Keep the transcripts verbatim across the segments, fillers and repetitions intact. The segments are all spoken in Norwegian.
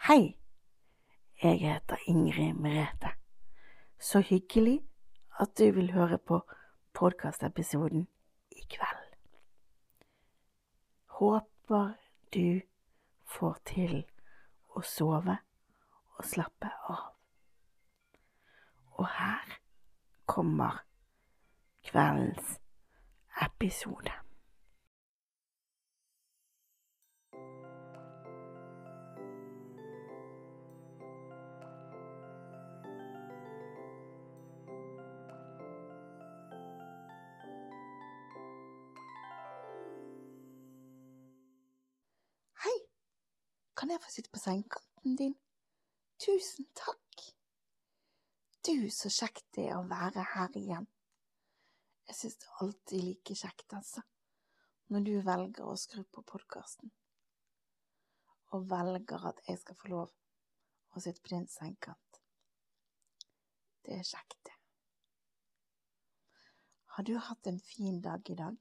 Hei, jeg heter Ingrid Merete. Så hyggelig at du vil høre på podcastepisoden i kveld. Håper du får til å sove og slappe av. Og her kommer kveldens episode. Hei, kan jeg få sitte på sengekanten din? Tusen takk. Du, så kjekt det er å være her igjen. Jeg synes det er alltid like kjekt, altså, når du velger å skru på podcasten, og velger at jeg skal få lov å sitte på din sengekant. Det er kjekt, det. Har du hatt en fin dag i dag?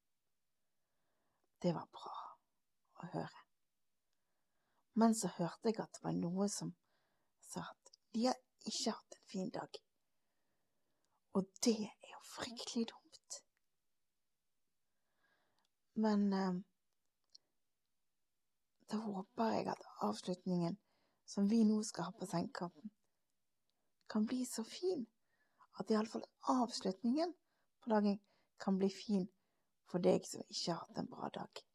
Det var bra å høre. Men så hørte jeg at det var noe som sa at de har ikke hatt en fin dag. Og det er jo fryktelig dumt. Men eh, da håper jeg at avslutningen som vi nå skal ha på sengekanten kan bli så fin at i alle fall avslutningen på dagen kan bli fin for deg som ikke har hatt en bra dag.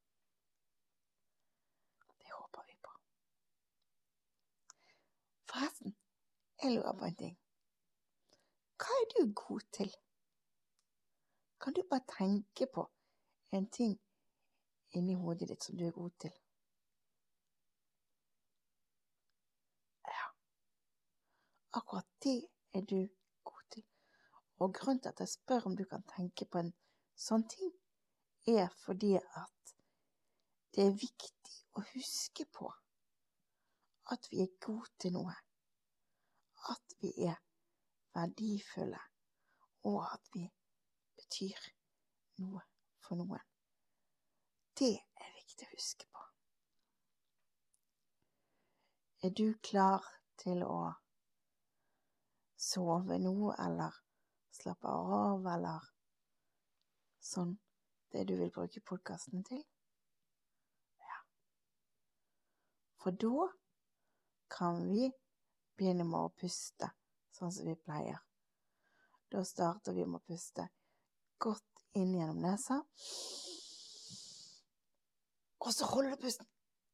Det håper vi på. Forresten, jeg lurer på en ting. Hva er du god til? Kan du bare tenke på en ting inni hodet ditt som du er god til? Ja, akkurat det er du god til. Og grunnen til at jeg spør om du kan tenke på en sånn ting, er fordi at det er viktig å huske på at vi er gode til noe, at vi er verdifulle, og at vi betyr noe for noen. Det er viktig å huske på. Er du klar til å sove nå, eller slappe av, eller sånn det du vil bruke podcasten til? Ja. For da kan vi begynne med å puste, sånn som vi pleier. Da starter vi med å puste godt inn gjennom nesa. Og så holder du pusten.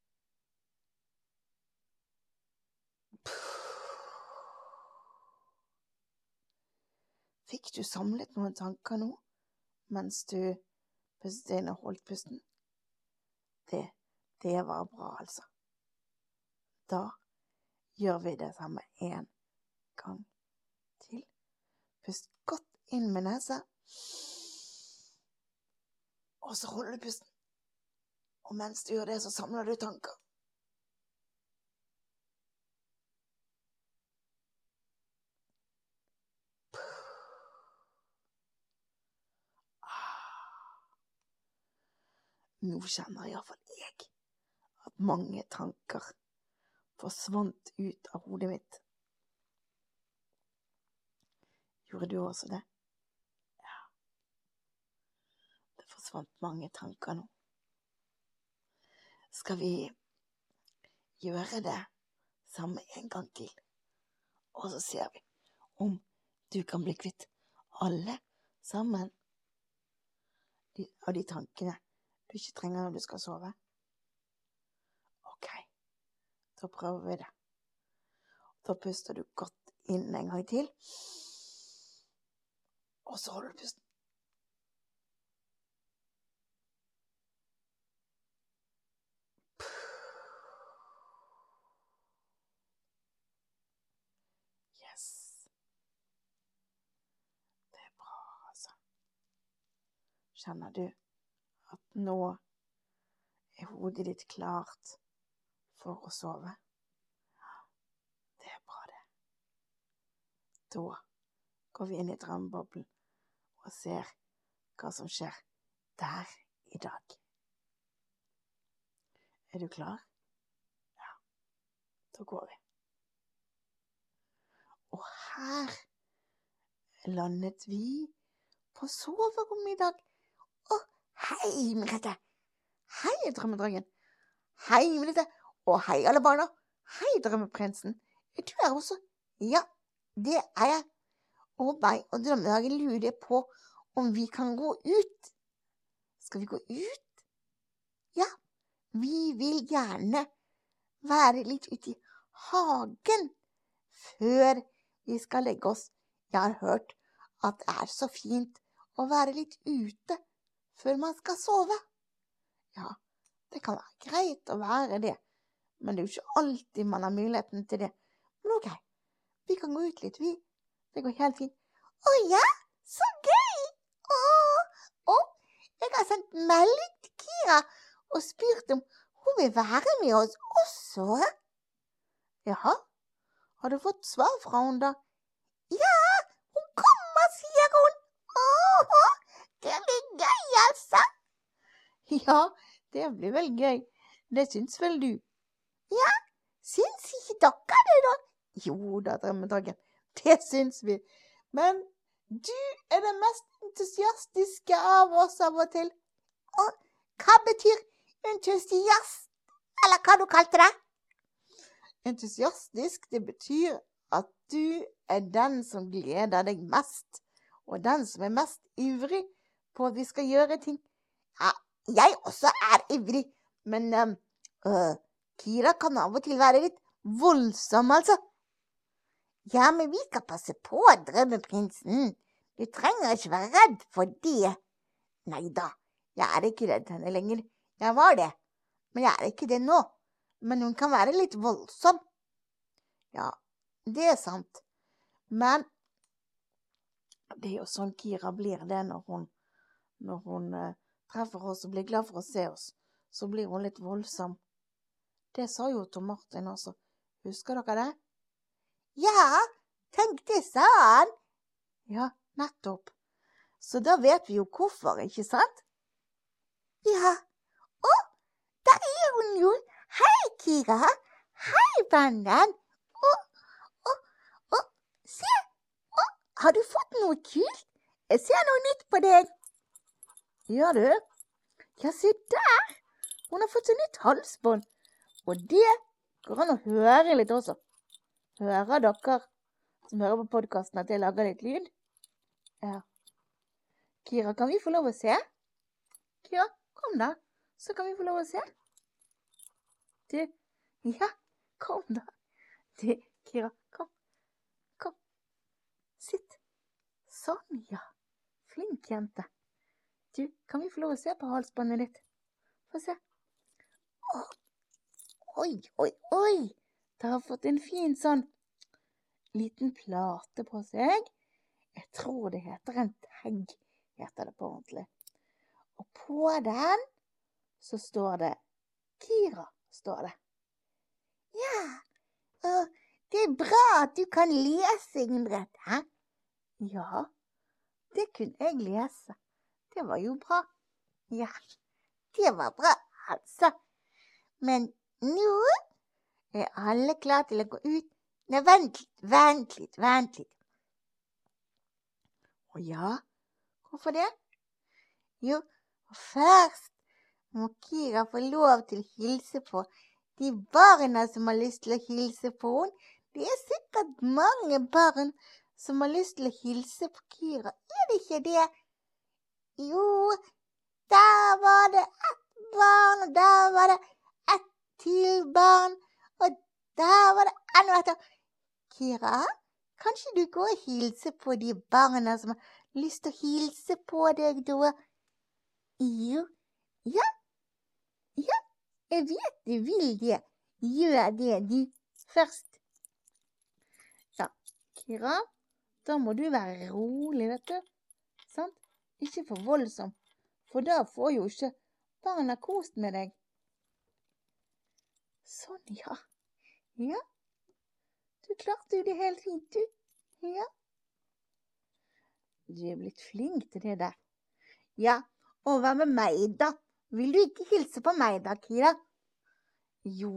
Fikk du samlet noen tanker nå, mens du pustet inn og holdt pusten? Det, det var bra, altså. Da gjør vi det samme en gang til. Pust godt inn med nesa. Og så holder du pusten. Og mens du gjør det, så samler du tanker. Nå kjenner i hvert fall jeg at mange tanker forsvant ut av hodet mitt. Gjorde du også det? Ja. Det forsvant mange tanker nå. Skal vi gjøre det samme en gang til? Og så ser vi om du kan bli kvitt alle sammen de, av de tankene du ikke trenger når du skal sove. Ok, da prøver vi det. Da puster du godt inn en gang til. Og så holder du pusten. Yes. Det er bra, altså. Kjenner du at nå er hodet ditt klart for å sove? Det er bra, det. Da går vi inn i drømmeboblen og ser hva som skjer der i dag. Er du klar? Ja. Da går vi. Og her landet vi på soverommet i dag. Å, hei, Merete. Hei, drømmedragen. Hei, Merete. Og hei, alle barna. Hei, drømmeprinsen. Er du her også? Ja, det er jeg. Og meg og drømmedragen lurer på om vi kan gå ut. Skal vi gå ut? Ja, vi vil gjerne være litt ute i hagen før vi skal legge oss. Jeg har hørt at det er så fint å være litt ute før man skal sove. Ja, det kan være greit å være det, men det er jo ikke alltid man har muligheten til det. Men ok, vi kan gå ut litt, vi. Det går helt fint. Å ja, så gøy! Åh, åh, jeg har sendt melding til Kira og spurt om hun vil være med oss også. Jaha, har du fått svar fra hun da? Ja, hun kommer, sier hun. Åh, det blir gøy, altså. Ja, det blir vel gøy. Det syns vel du? Ja, syns ikke dere det da? Jo da, drømmedragen, det syns vi. Men du er den mest entusiastiske av oss av og til. Og hva betyr entusiast, eller hva du kalte det? Entusiastisk, det betyr at du er den som gleder deg mest, og den som er mest ivrig på at vi skal gjøre ting. Ja, jeg også er ivrig, men um, uh, Kira kan av og til være litt voldsom, altså. Ja, men vi skal passe på, drømmeprinsen. Du trenger ikke være redd for det. Neida, jeg er ikke redd henne lenger. Jeg var det, men jeg er ikke det nå. Men hun kan være litt voldsom. Ja, det er sant. Men det er jo sånn Kira blir det når hun, når hun uh, treffer oss og blir glad for å se oss. Så blir hun litt voldsom. Det sa jo Tom Martin også. Husker dere det? Ja, tenk det, sa han. Ja, nettopp. Så da vet vi jo hvorfor, ikke sant? Ja. Å, der er hun jo. Hei, Kira. Hei, vennen. Å, å, å, se. Å, har du fått noe kult? Jeg ser noe nytt på deg. Ja, du. Ja, se der. Hun har fått seg nytt halsbånd. Og det går an å høre litt også. Hører dere som hører på podcasten at jeg lager litt lyd? Ja. Kira, kan vi få lov å se? Kira, kom da. Så kan vi få lov å se. Du, ja, kom da. Du, Kira, kom. Kom. Sitt. Sånn, ja. Flink jente. Du, kan vi få lov å se på halsbåndet ditt? Få se. Åh. Oi, oi, oi. Det har fått en fin sånn liten plate på seg. Jeg tror det heter en tagg, heter det på ordentlig. Og på den så står det Kira, står det. Ja, og det er bra at du kan lese, Ingrid, hæ? Ja, det kunne jeg lese. Det var jo bra. Ja, det var bra, altså. Men nå er alle klar til å gå ut. Nei, vent litt, vent litt, vent litt. Å ja, hvorfor det? Jo, først må Kira få lov til å hilse på de barna som har lyst til å hilse på henne. Det er sikkert mange barn som har lyst til å hilse på Kira. Er det ikke det? Jo, der var det ett barn, og der var det ett til barn, og der var det enda etter. Kira, kanskje du går og hilser på de barna som har lyst til å hilse på deg, da? Jo, ja, ja, jeg vet du vil det. Gjør det du først. Ja, Kira, da må du være rolig, vet du. Sant? Ikke for voldsom, for da får jo ikke barna kost med deg. Sånn, ja. Ja. Du klarte jo det helt fint, du. Ja. Du er blitt flink til det der. Ja, og hva med meg da? Vil du ikke hilse på meg da, Kira? Jo,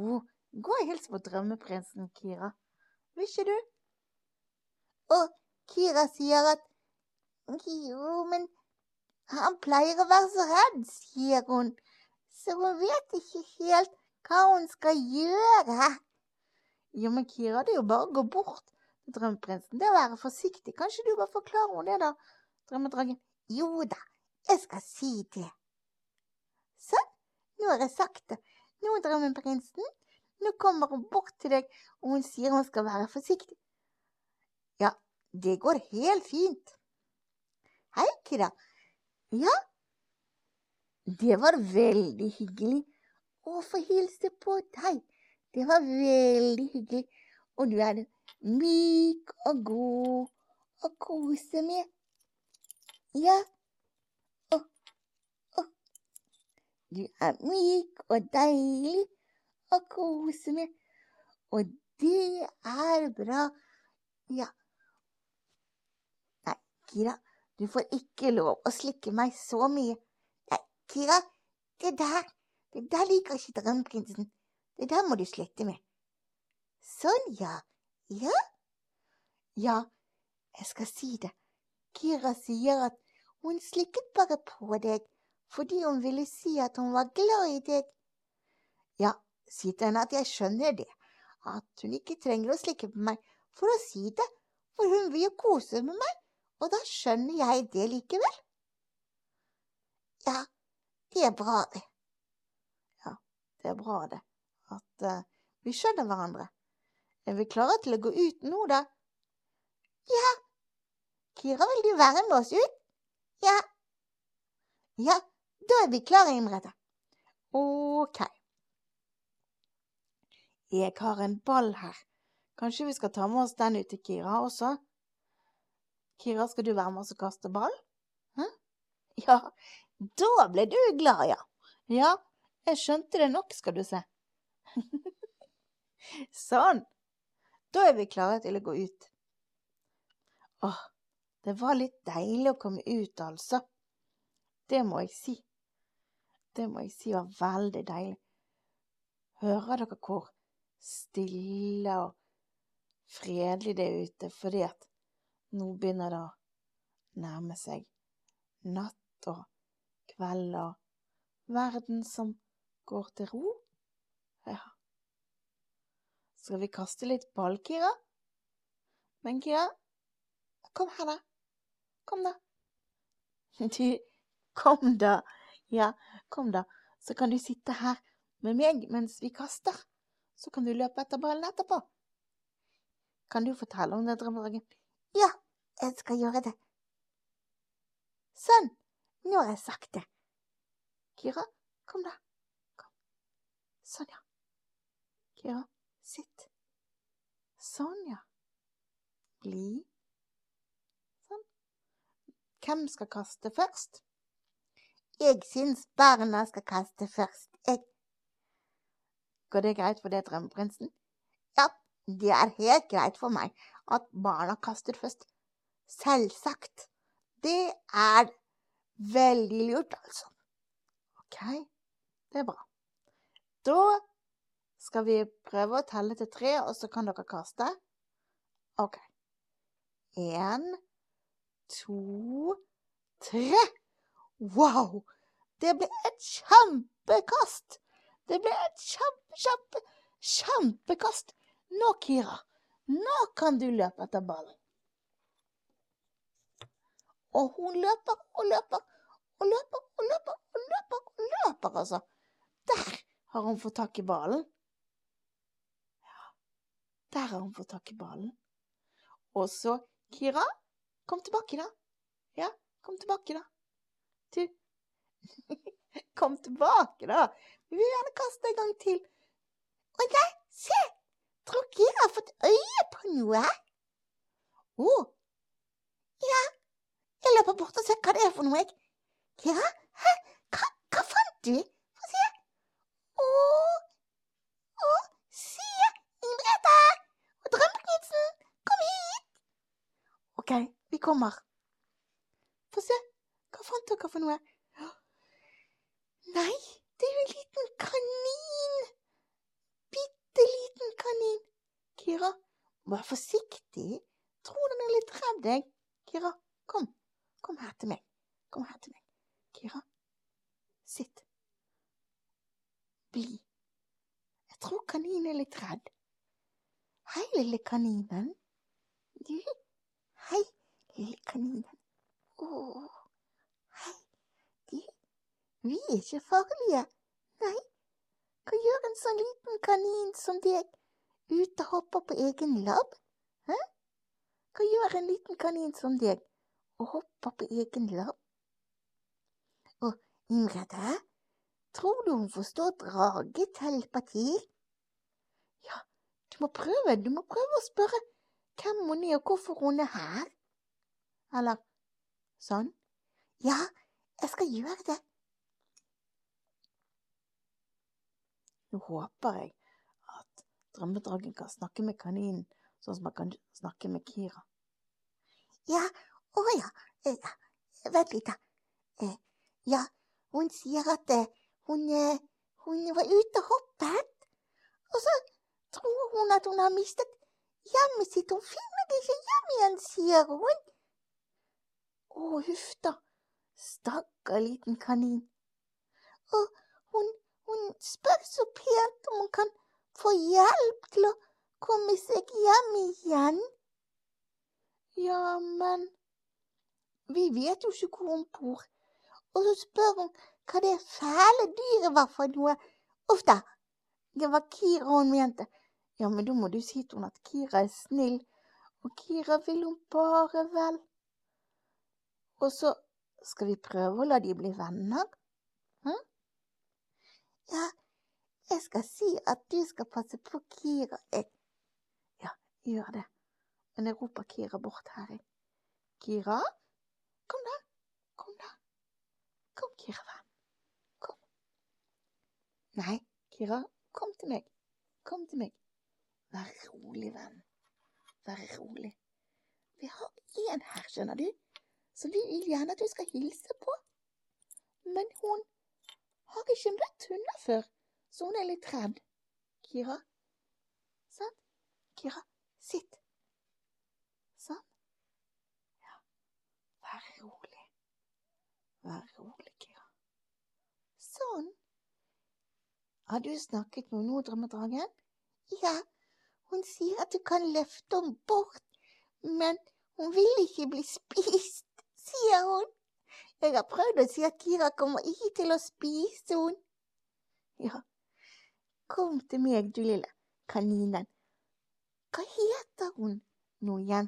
Gå og hils på drømmeprinsen, Kira. Vil ikke du? Og Kira sier at jo, men han pleier å være så redd, sier hun. Så hun vet ikke helt hva hun skal gjøre. Jo, men Kira, det er jo bare å gå bort til drømmeprinsen. Det er å være forsiktig. Kanskje du bare forklarer henne det da, drømmedragen? Jo da, jeg skal si det. Sånn, nå har jeg sagt det. Nå er drømmeprinsen. Nå kommer hun bort til deg, og hun sier hun skal være forsiktig. Ja, det går helt fint. Hei, Kira. Ja, det var veldig hyggelig å få hilse på deg. Det var veldig hyggelig, og du er myk og god og kose med. Ja, og, og, du er myk og deilig og kose med, og det er bra. Ja, nei, Kira, du får ikke lov å slikke meg så mye. Nei, Kira, det der, det der liker ikke drømmeprinsen. Det der må du slette med. Sånn, ja. Ja? Ja, jeg skal si det. Kira sier at hun slikket bare på deg, fordi hun ville si at hun var glad i deg. Ja, si til henne at jeg skjønner det, at hun ikke trenger å slikke på meg for å si det, for hun vil jo kose med meg, og da skjønner jeg det likevel. Ja, det er bra det. Ja, det er bra det. At uh, vi skjønner hverandre. Er vi klare til å gå ut nå, da? Ja. Kira, vil du være med oss ut? Ja. Ja, da er vi klare, Imrete. Ok. Jeg har en ball her. Kanskje vi skal ta med oss den ut til Kira også? Kira, skal du være med oss og kaste ball? Hm? Ja, da ble du glad, ja. Ja, jeg skjønte det nok, skal du se. Sånn, da er vi klare til å gå ut. Åh, det var litt deilig å komme ut, altså. Det må jeg si. Det må jeg si var veldig deilig. Hører dere hvor stille og fredelig det er ute, fordi at nå begynner det å nærme seg natt og kveld og verden som går til ro. Ja. Skal vi kaste litt ball, Kira? Men Kira, kom her da. Kom da. Du, kom da. Ja, kom da. Så kan du sitte her med meg mens vi kaster. Så kan du løpe etter ballen etterpå. Kan du fortelle om det, drømmedragen? Ja, jeg skal gjøre det. Sånn, nå har jeg sagt det. Kira, kom da. Kom. Sånn, ja. Kira, sitt. Sånn, ja. Bli. Sånn. Hvem skal kaste først? Jeg synes barna skal kaste først. Jeg. Går det greit for det, drømmeprinsen? Ja, det er helt greit for meg at barna kaster først. Selvsagt. Det er veldig lurt, altså. Ok, det er bra. Da skal vi prøve å telle til tre, og så kan dere kaste. Ok. En, to, tre. Wow! Det ble et kjempekast. Det ble et kjempe, kjempe, kjempekast. Nå, Kira, nå kan du løpe etter ballen. Og hun løper og løper og løper og løper og løper og løper, altså. Der har hun fått tak i ballen. Ja, der har hun fått tak i ballen. Og så, Kira, kom tilbake da. Ja, kom tilbake da. Du, kom tilbake da. Vi vil gjerne kaste en gang til. Og nei, se, tror Kira har fått øye på noe. Åh, ja, jeg løper bort og ser hva det er for noe. Kira, hæ? Hva, hva fant du? Få se. Åh, åh, se, Imrete og drømmeprinsen, kom hit. Ok, vi kommer. Få se, hva fant dere for noe? Nei, det er jo en liten kanin. Bitte Kira, vær forsiktig. Tror den er litt redd deg. Kira, kom. Kom her til meg. Kom her til meg. Kira, sitt. Bli. Jeg tror kaninen er litt redd. Hei, lille kaninen. Du, hei, lille kaninen. Åh, hei. Du, vi er ikke farlige. Nei, hva gjør en sånn liten kanin som deg ute og hopper på egen labb? Hæ? Hva gjør en liten kanin som deg og hopper på egen labb? Og Imrede, tror du hun forstår dragetelepati? Ja, du må prøve, du må prøve å spørre hvem hun er og hvorfor hun er her. Eller sånn. Ja, jeg skal gjøre det. Nå håper jeg at drømmedragen kan snakke med kaninen, sånn som man kan snakke med Kira. Ja, å ja, ja. Vent litt da. Eh, ja, hun sier at eh, hun, eh, hun var ute og hoppet, og så tror hun at hun har mistet hjemmet sitt. Hun finner ikke hjem igjen, sier hun. Å, huff da, stakkar liten kanin. Og hun, hun spør så pent om hun kan få hjelp til å komme seg hjem igjen. Ja, men vi vet jo ikke hvor hun bor. Og så spør hun hva det fæle dyret var for noe. Uff da, det var Kira hun mente. Ja, men da må du si til hun at Kira er snill, og Kira vil hun bare vel. Og så skal vi prøve å la de bli venner. Hm? Ja, jeg skal si at du skal passe på Kira. Jeg... Ja, gjør det. Men jeg roper Kira bort her. Kira? Kom da, kom da. Kom, Kira, venn. Kom. Nei, Kira, kom til meg. Kom til meg. Vær rolig, venn. Vær rolig. Vi har en her, skjønner du, som vi vil gjerne at du skal hilse på. Men hun har ikke møtt hunder før, så hun er litt redd. Kira, sant? Kira, sitt. Sånn. Ja, vær rolig. Vær rolig, Kira. Sånn. Har du snakket med noe, drømmedragen? Ja, hun sier at du kan løfte henne bort, men hun vil ikke bli spist, sier hun. Jeg har prøvd å si at Kira kommer ikke til å spise henne. Ja, kom til meg, du lille kaninen. Hva heter hun nå igjen?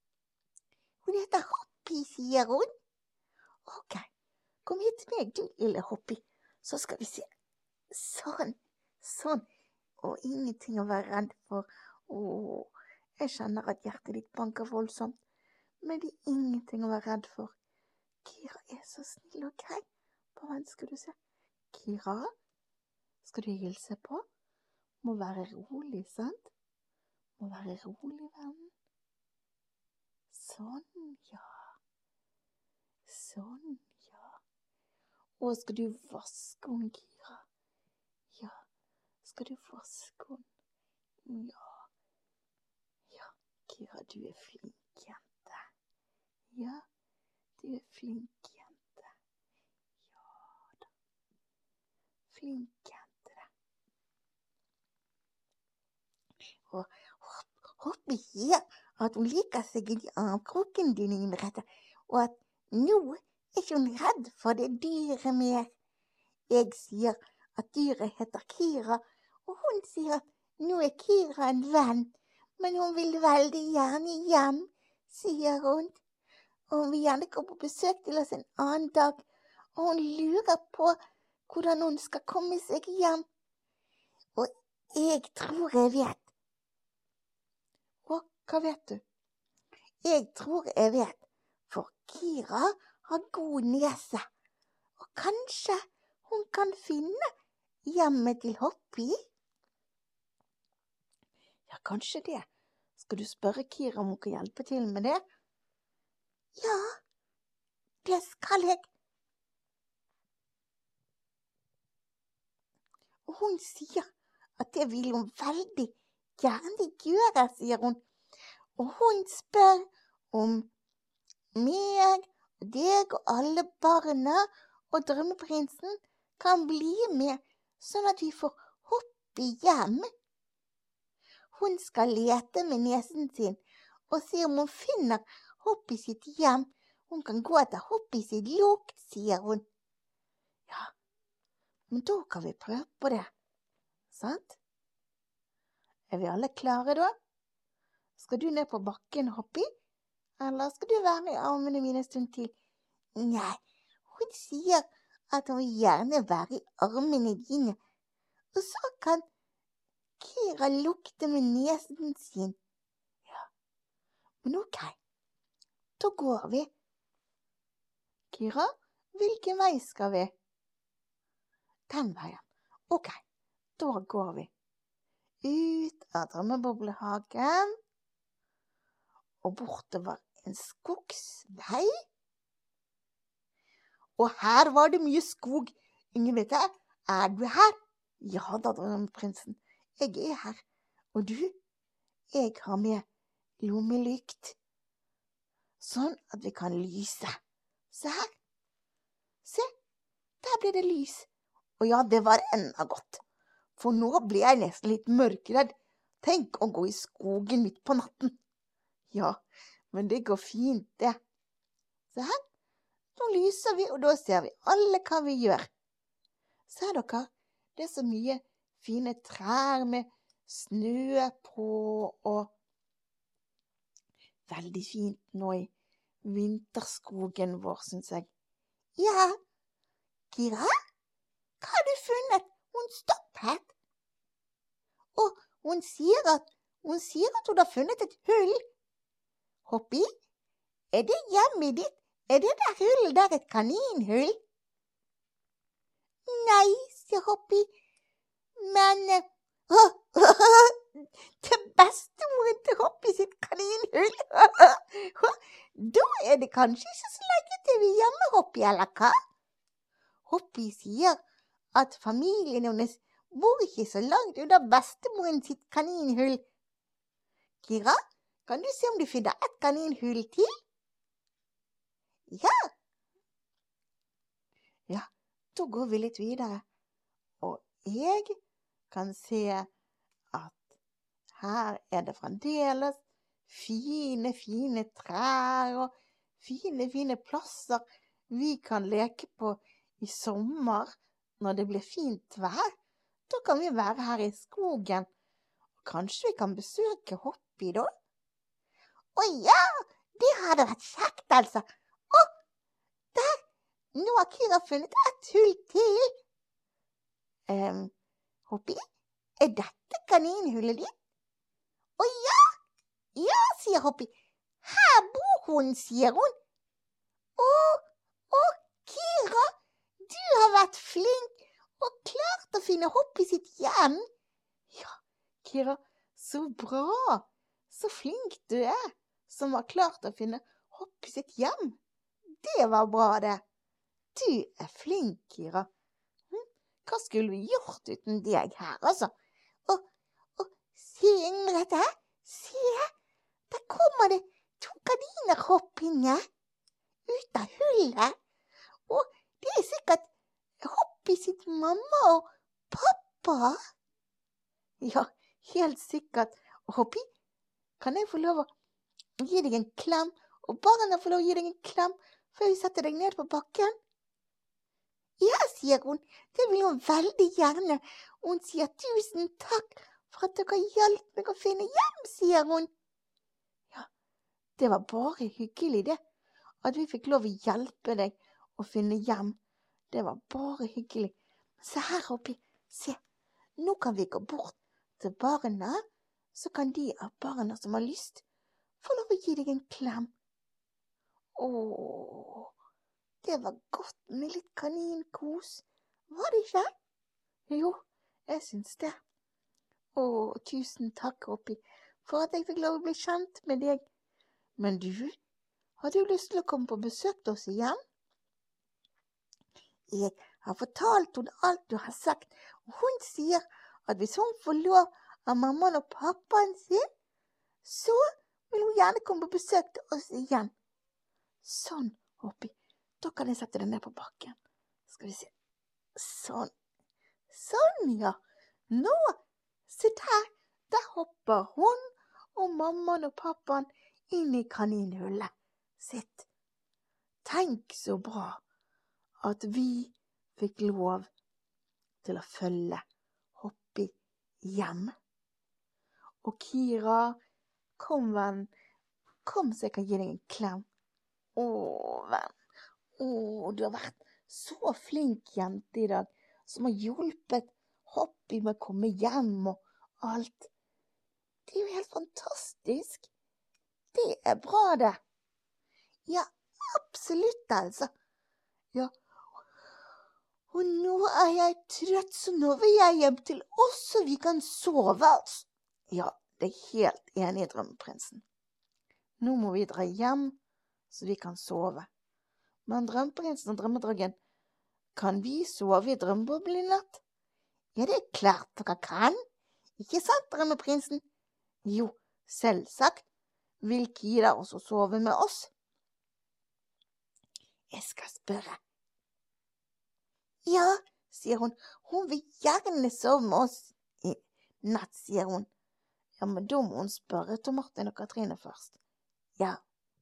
Hun heter Hoppy, sier hun. Ok, kom hit til meg, du lille Hoppy. Så skal vi se. Sånn, sånn. Og ingenting å være redd for. Åh, jeg kjenner at hjertet ditt banker voldsomt. Men det er ingenting å være redd for. Kira er så snill og grei. Bare vent, skal du se. Kira, skal du hilse på? Må være rolig, sant? Må være rolig, venn. Sånn, ja. Sånn, ja. Og skal du vaske henne, Kira? Ja. Skal du vaske henne? Ja. Ja, Kira, du er flink, jente. Ja, du er flink, jente. Ja da. Flink, jente, da. Og Hoppy sier at hun liker seg i de armkroken dine, Imrede, og at nå er ikke hun redd for det dyret mer. Jeg sier at dyret heter Kira, og hun sier at nå er Kira en venn, men hun vil veldig gjerne hjem, sier hun. Og hun vil gjerne komme på besøk til oss en annen dag, og hun lurer på hvordan hun skal komme seg hjem. Og jeg tror jeg vet. Og hva vet du? Jeg tror jeg vet, for Kira har god nese, og kanskje hun kan finne hjemmet til Hoppy? Ja, kanskje det. Skal du spørre Kira om hun kan hjelpe til med det? Ja, det skal jeg. Og hun sier at det vil hun veldig gjerne gjøre, sier hun. Og hun spør om meg, deg og alle barna og drømmeprinsen kan bli med, sånn at vi får hoppe hjem. Hun skal lete med nesen sin og se om hun finner Hoppy sitt hjem. Hun kan gå etter Hoppy sitt lukt, sier hun. Ja, men da kan vi prøve på det, sant? Er vi alle klare da? Skal du ned på bakken, Hoppy? Eller skal du være i armene mine en stund til? Nei, hun sier at hun gjerne være i armene dine. Og så kan Kira lukte med nesen sin. Ja, men ok, da går vi. Kira, hvilken vei skal vi? Den veien. Ok, da går vi. Ut av drømmeboblehagen og bortover en skogsvei. Og her var det mye skog. Ingen vet det. Er du her? Ja da, drømmeprinsen. Jeg er her. Og du? Jeg har med lommelykt. Sånn at vi kan lyse. Se her. Se, der ble det lys. Og ja, det var enda godt. For nå ble jeg nesten litt mørkredd. Tenk å gå i skogen midt på natten. Ja, men det går fint, det. Se her. Nå lyser vi, og da ser vi alle hva vi gjør. Ser dere? Det er så mye fine trær med snø på, og veldig fint nå i vinterskogen vår, synes jeg. Ja, Kira, hva har du funnet? Hun stoppet. Og hun sier at hun sier at hun har funnet et hull. Hoppy, er det hjemmet ditt? Er det der hullet der et kaninhull? Nei, sier Hoppy, men oh, det bestemoren til Hoppy sitt kaninhull. Da er det kanskje ikke så lenge til vi er hjemme, Hoppy, eller hva? Hoppy sier at familien hennes bor ikke så langt unna bestemoren sitt kaninhull. Kira, kan du se om du finner et kaninhull til? Ja. Ja, da går vi litt videre. Og jeg kan se at her er det fremdeles fine, fine trær og fine, fine plasser vi kan leke på i sommer når det blir fint vær. Da kan vi være her i skogen. Og kanskje vi kan besøke Hoppy da? Å ja, det hadde vært kjekt altså. Å, der! Nå har Kira funnet et hull til. Um, Hoppy, er dette kaninhullet ditt? Å ja, ja, sier Hoppy. Her bor hun, sier hun. Å, å, Kira, du har vært flink og klart å finne Hoppy sitt hjem. Ja, Kira, så bra. Så flink du er, som har klart å finne Hoppy sitt hjem. Det var bra, det. Du er flink, Kira. Hm? Hva skulle vi gjort uten deg her, altså? Og, og se, Ingrid, se, der kommer det to kaniner hoppende ut av hullet. Og det er sikkert Hoppy sitt mamma og pappa. Ja, helt sikkert. Hoppy, kan jeg få lov å gi deg en klem, og barna får lov å gi deg en klem før vi setter deg ned på bakken? Ja, sier hun, det vil hun veldig gjerne. Hun sier tusen takk for at dere hjalp meg å finne hjem, sier hun. Ja, det var bare hyggelig det, at vi fikk lov å hjelpe deg å finne hjem. Det var bare hyggelig. Se her, Hoppy, se, nå kan vi gå bort til barna, så kan de av barna som har lyst få lov å gi deg en klem. Åh, det var godt med litt kaninkos, var det ikke? Jo, jeg synes det. Åh, tusen takk, Hoppy, for at jeg fikk lov å bli kjent med deg. Men du, har du lyst til å komme på besøk til oss igjen? Jeg har fortalt henne alt du har sagt, og hun sier at hvis hun får lov av mammaen og pappaen sin, så vil hun gjerne komme på besøk til oss igjen. Sånn, Hoppy. Da kan jeg sette deg ned på bakken. Skal vi se. Sånn. Sånn, ja. Nå, se der. Der hopper hun og mammaen og pappaen inn i kaninhullet sitt. Tenk så bra at vi fikk lov til å følge Hoppy hjem. Og Kira, kom venn, kom så jeg kan gi deg en klem. Åh, venn, åh, du har vært så flink jente i dag, som har hjulpet Hoppy med å komme hjem og alt. Det er jo helt fantastisk. Det er bra det. Ja, absolutt altså. Ja, og nå er jeg trøtt, så nå vil jeg hjem til oss, så vi kan sove. Ja, det er helt enig i drømmeprinsen. Nå må vi dra hjem, så vi kan sove. Men drømmeprinsen og drømmedragen, kan vi sove i drømmeboblen i natt? Ja, det er klart dere kan. Ikke sant, drømmeprinsen? Jo, selvsagt vil Kira også sove med oss. Jeg skal spørre. Ja, sier hun. Hun vil gjerne sove med oss i natt, sier hun. Ja, men da må hun spørre Tom Martin og Katrine først. Ja.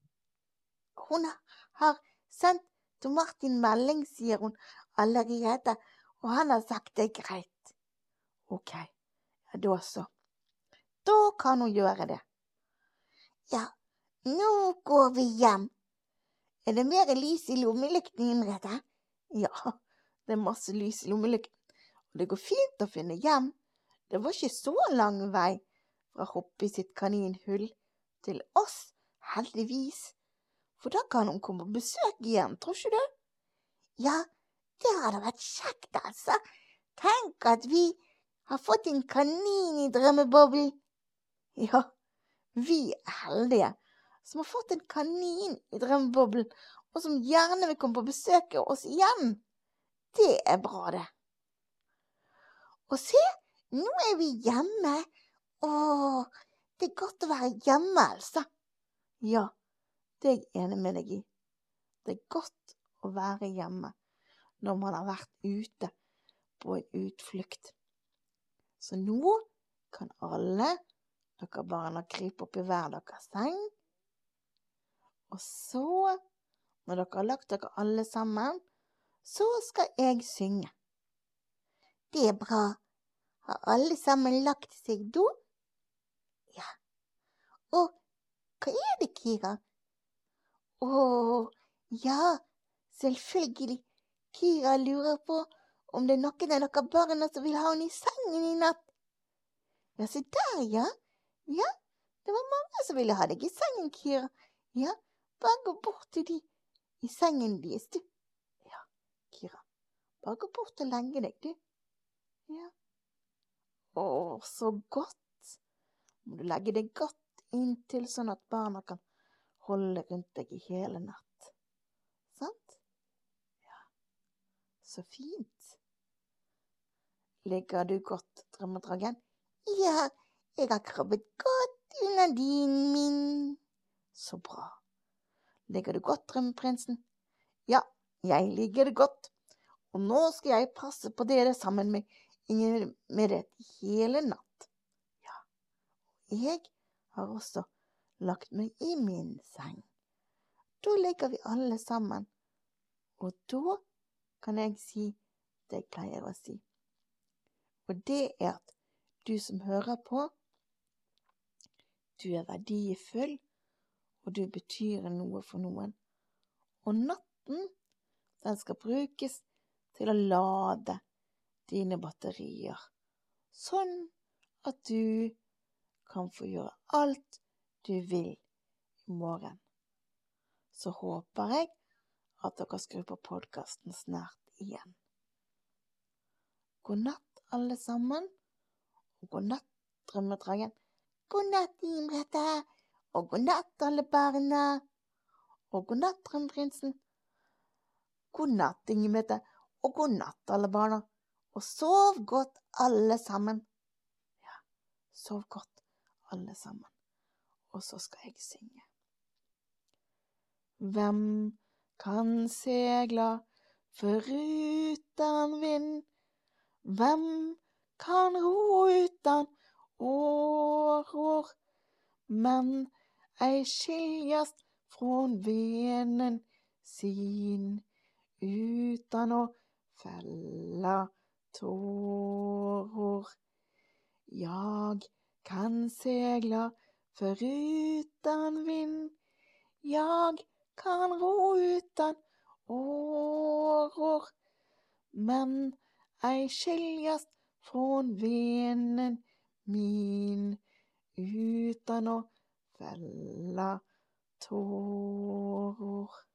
Hun har sendt Tom Martin melding, sier hun allerede, og han har sagt det er greit. Ok, ja, da så. Da kan hun gjøre det. Ja, nå går vi hjem. Er det mer lys i lommelykten, Imrete? Ja, det er masse lys i lommelykten. Og det går fint å finne hjem. Det var ikke så lang vei fra Hoppy sitt kaninhull til oss, heldigvis. For da kan hun komme på besøk igjen, tror ikke du? Ja, det hadde vært kjekt, altså. Tenk at vi har fått en kanin i drømmeboblen. Ja, vi er heldige som har fått en kanin i drømmeboblen, og som gjerne vil komme på besøk av oss igjen. Det er bra, det. Og se, nå er vi hjemme. Åh, det er godt å være hjemme, altså. Ja, det er jeg enig med deg i. Det er godt å være hjemme når man har vært ute på en utflukt. Så nå kan alle dere barna krype opp i hver deres seng. Og så, når dere har lagt dere alle sammen, så skal jeg synge. Det er bra. Har alle sammen lagt seg da? Ja. Og hva er det, Kira? Åh, ja, selvfølgelig. Kira lurer på om det er noen av dere barna som vil ha henne i sengen i natt. Ja, se der, ja. Ja, det var mange som ville ha deg i sengen, Kira. Ja, bare gå bort til de i sengen deres, du. Ja, Kira, bare gå bort og legge deg, du. Ja. Åh, så godt. Må du legge deg godt inntil sånn at barna kan holde rundt deg i hele natt. Sant? Ja, så fint. Ligger du godt, drømmedragen? Ja, jeg har krabbet godt under dynen min. Så bra. Ligger du godt, drømmeprinsen? Ja, jeg ligger godt. Og nå skal jeg passe på dere sammen med, med det hele natt. Ja, jeg har også lagt meg i min seng. Da ligger vi alle sammen. Og da kan jeg si det jeg pleier å si. Og det er at du som hører på, du er verdifull, og du betyr noe for noen. Og natten, den skal brukes til å lade dine batterier, sånn at du kan få gjøre alt du vil i morgen. Så håper jeg at dere skrur på podcasten snart igjen. God natt, alle sammen. Og god natt, drømmedragen. God natt, Imrete. Og god natt, alle barna. Og god natt, drømmeprinsen. God natt, Imrete. Og god natt, alle barna. Og sov godt, alle sammen. Ja, Sov godt, alle sammen. Og så skal jeg synge. Hvem kan segla foruten vind? Hvem kan ro utan åror? Men ei skiljast från venen sin utan å fälla tårer. Jag kan segla förutan vind, jag kan ro utan åror, men ei skiljast från venen min utan å fälla tårer.